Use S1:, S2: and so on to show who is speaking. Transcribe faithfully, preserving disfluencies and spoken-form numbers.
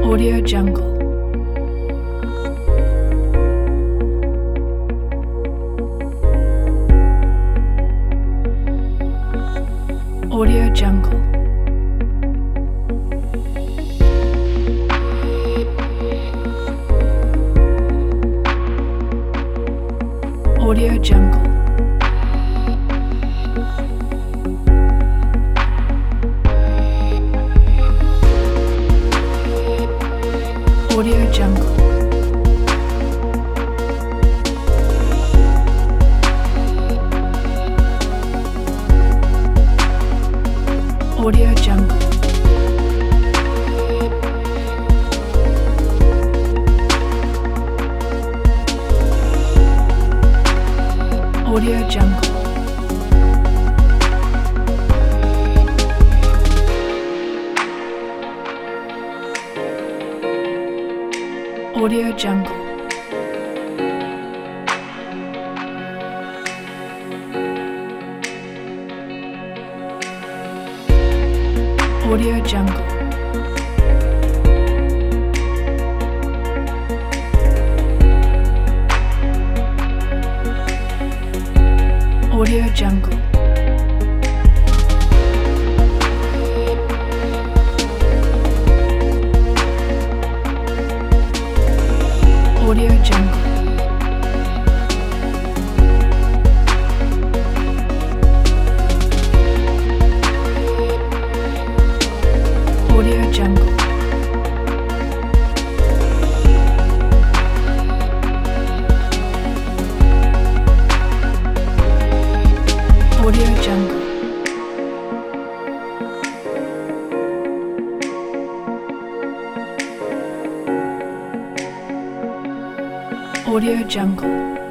S1: Audio Jungle. Audio Jungle. Audio Jungle. Audio Jungle. Audio Jungle. Audio Jungle. Audio Jungle. Audio Jungle. Audio Jungle. Audio Jungle. Audio Jungle. Audio Jungle. Audio Jungle.